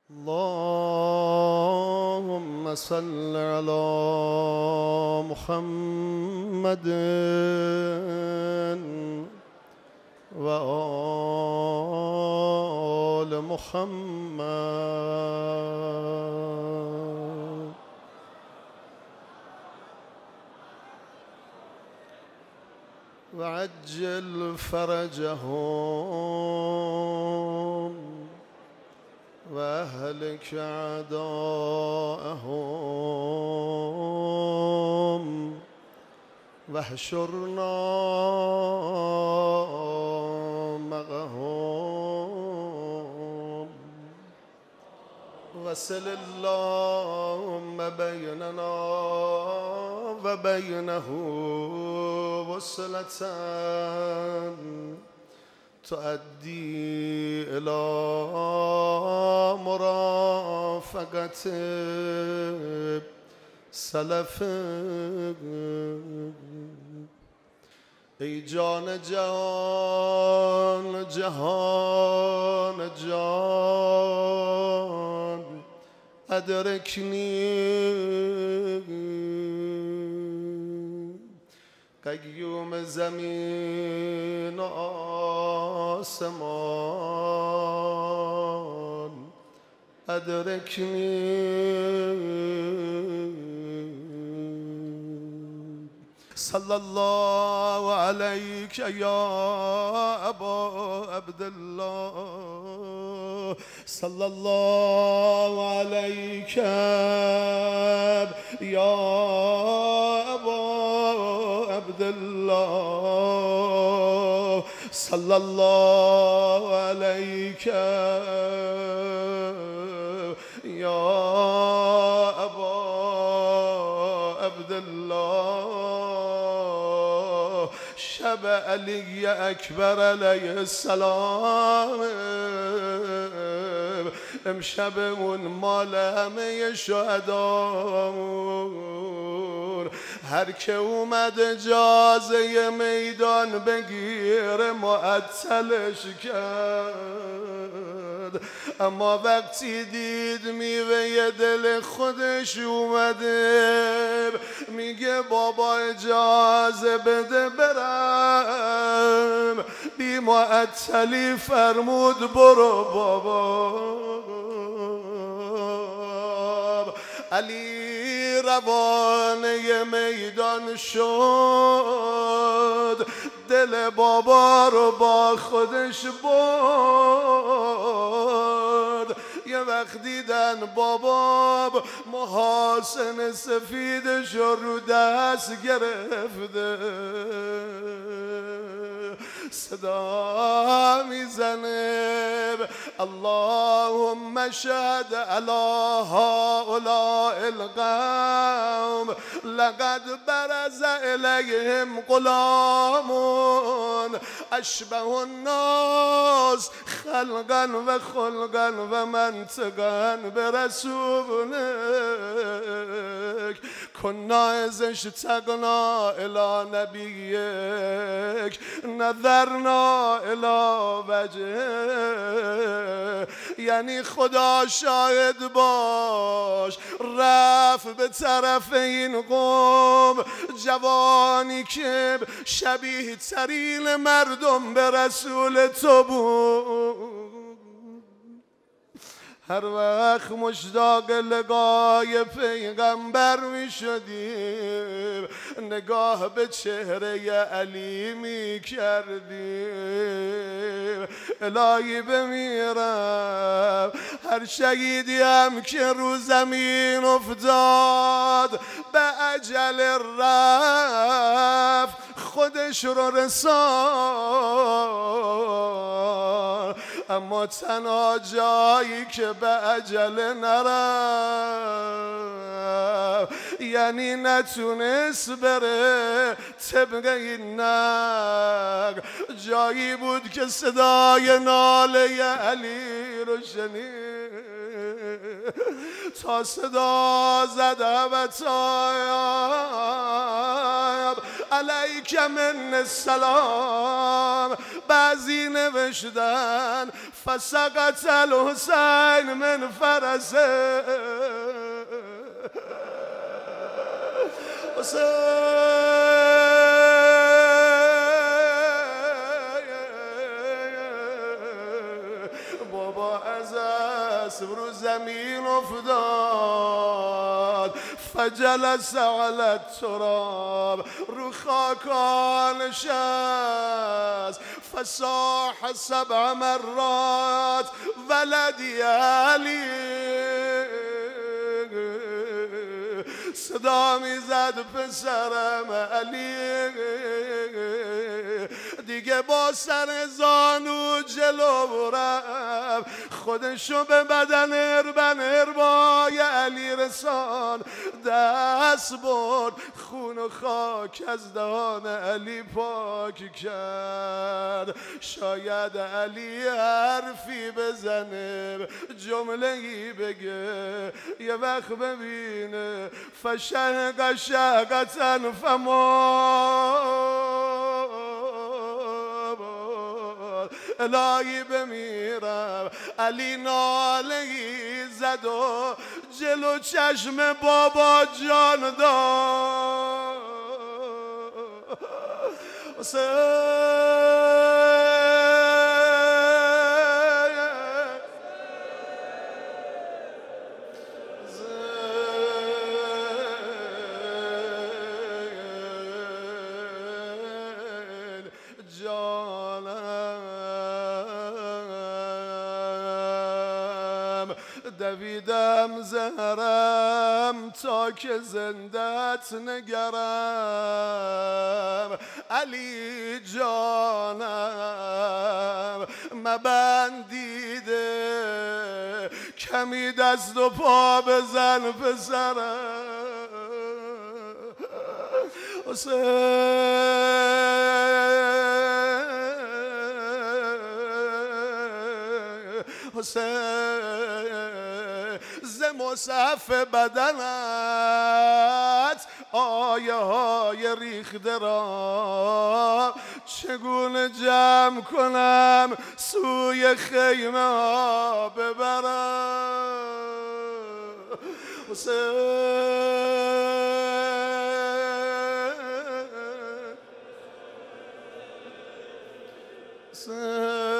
اللهم صل على محمد وآل محمد وعجل فرجهم وأهلك أعداءهم واحشرنا معهم وصل اللهم بيننا وبينه وصلة تؤدي إلى مرافقة سلف. ای جان جان جهان جان ادرکنی قیوم زمین و آسمان ادرکنی. صلی الله علیک یا ابا عبدالله صلی الله علیک یا ابا عبدالله صلی الله علیک یا ابا عبدالله. شب علی اکبر علیه السلام امشب اون مال همه شهدامون. هر که اومد اجازه میدان بگیره معطلش کرد، اما وقتی دید میوه دل خودش اومده میگه بابا اجازه بده برم. بی معطلی فرمود برو بابا. علی روانه میدان شد، دل بابا رو با خودش برد. یه وقت دیدن بابا محاسن سفیدش رو دست گرفته، صدا میزنه اللهم اشهد علی هؤلاء القوم لقد برز الیهم غلام اشبه الناس خلقا و خلقا و منطقا برسولک کنا اذ اشتقنا الی نبیک نظرنا الی وجهه. یعنی خدا شاهد باش رفت به طرف این قوم جوانی که شبیه ترین مردم به رسول تو بود. هر وقت مشتاق لقای پیغمبر می شدیم نگاه به چهره علی می کردیم. الهی بمیرم هر شهیدی هم که رو زمین افتاد به اجل رفت خودش رو رسان، اما تنها جایی که به اجل نرفت یعنی نتونست بره طبق این نقل جایی بود که صدای ناله علی رو شنید تا صدا زد و تایب علیک من السلام. بعضی نوشتن فسقط الحسین من فرسه بابا از اسب رو زمین افتاد فجلس علی التراب رو خاکا نشست فصاح 7 مرات ولدی علی صدا میزد پسرم علی دیگه با سر زانو جلو رفت خودشو به بدن اربای علی رسان دست برد خون و خاک از دهان علی پاک کرد شاید علی حرفی بزنه جمله‌ای بگه یه وقت ببینه فشق شقة فمات الهی بمیرم علی ناله‌ای زد و جلو چشم بابا جان داد دویدم زهرم تا که زندت نگرم علی جانم مبندیده کمی دست و پا بزن پسرم حسین ز مصحف بدنت آیه های ریخته را چگونه جمع کنم سوی خیمه ها ببرم حسین